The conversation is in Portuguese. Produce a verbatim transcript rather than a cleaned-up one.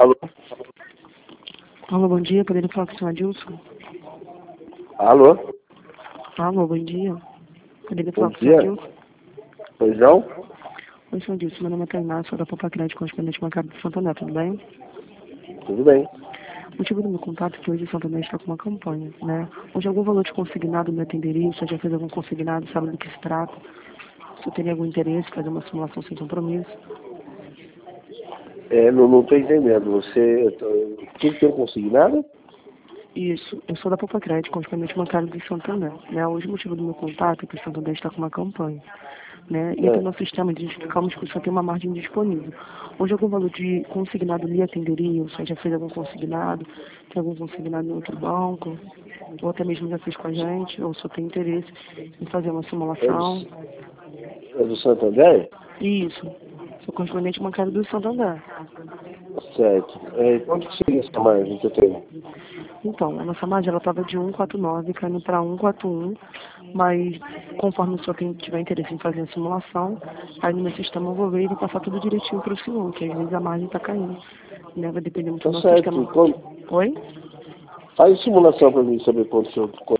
Alô? Alô, bom dia. Poderia falar com o senhor Adilson? Alô? Alô, bom dia. Poderia Bom falar com o senhor dia. Adilson? Pois não? Oi, senhor Adilson. Meu nome é Tainá, sou da Popa Crédito, correspondente bancário de Santander, tudo bem? Tudo bem. O motivo do meu contato é que hoje o Santander está com uma campanha, né? Onde algum valor de consignado me atenderia, o senhor já fez algum consignado, sabe do que se trata? Se o senhor teria algum interesse em fazer uma simulação sem compromisso? É, não estou entendendo. Você. Tudo tem consignado? Isso, eu sou da Popa Crédito, correspondente bancário de Santander, né? Hoje o motivo do meu contato é que o Santander está com uma campanha, né? E aqui no É. nosso sistema identificamos que o senhor tem uma margem disponível. Hoje algum valor de consignado lhe atenderia? O senhor já fez algum consignado? Tem algum consignado em outro banco? Ou até mesmo já fez com a gente? Ou o senhor tem interesse em fazer uma É do, simulação? é do Santander? Isso, sou correspondente bancário do Santander. Certo. É, quanto que seria essa margem que eu tenho? Então, a nossa margem ela estava de cento e quarenta e nove, caindo para cento e quarenta e um, mas conforme o senhor tem- tiver interesse em fazer a simulação, aí no meu sistema eu vou ver e vou passar tudo direitinho para o senhor, que às vezes a margem está caindo. Né? Vai depender muito Tá do nosso certo. sistema. Quando, Oi? faz simulação para mim saber quanto que eu,